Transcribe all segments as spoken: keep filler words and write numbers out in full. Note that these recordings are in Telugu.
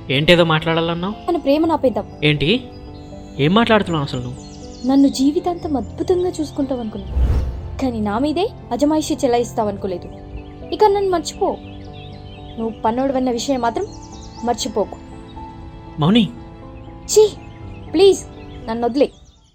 ఏంటేదో మాట్లాడాలన్నావు? మన ప్రేమను ఆపేద్దాం. ఏంటి? ఏం మాట్లాడుతున్నావు అసలు నువ్వు? నన్ను జీవితాంతం అద్భుతంగా చూసుకుంటావు అనుకున్నా, కానీ నా మీదే అజమాయిషి చెలాయిస్తావు అనుకోలేదు. ఇక నన్ను మర్చిపో. నువ్వు పన్నోడు విషయం మాత్రం మర్చిపోకు. మౌని, చీ, ప్లీజ్ నన్ను వదిలే.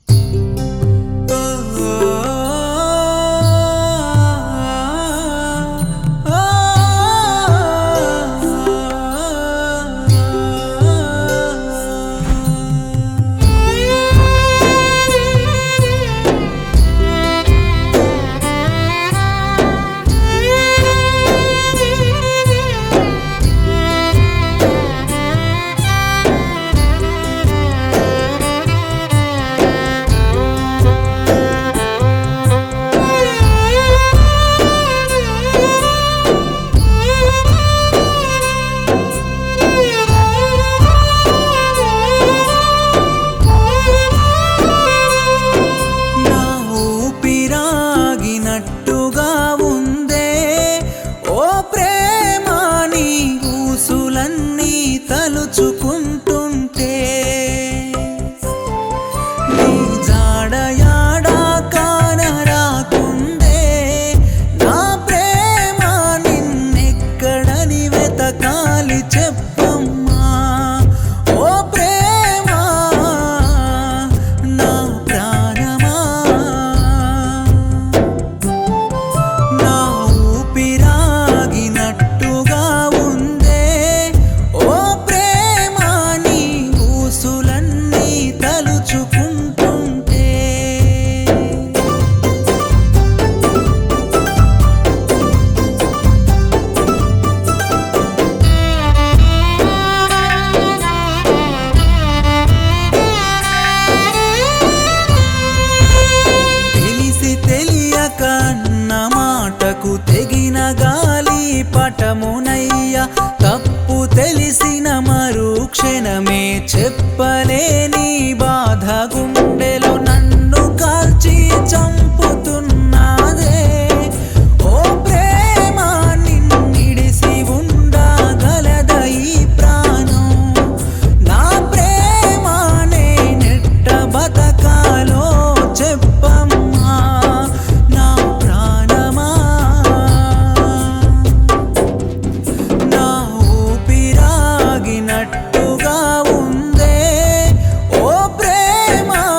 తలుచుకుంటుంటే నీ జాడయాడా కానరాకుండే నా ప్రేమ నిన్నెక్కడని వెతకాలి చెప్పమ్మా. ఓ ప్రేమ నా ప్రాణమా, నా ఊపిరాగినట్టుగా ఉందే ఓ తలుచుకుంటుంటే. తెలిసి తెలియక అన్న మాటకు తెగిన గాలి పటమునయ్యా, తప్పు తెలిసిన మరు క్షణమే చెప్పలేని బాధ గుండెలో నన్ను కాల్చి చంపుతున్నదే. ఓ ప్రేమ నిన్నిడిసి ఉండగలద ఈ ప్రాణం, నా ప్రేమ నేనెట్ట బతకాలో చెప్పమ్మా. నా ప్రాణమా, నా ఊపిరాగినట్టుగా ఉందే ఓ ప్రేమ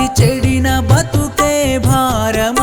చెడిన బతుకే భారం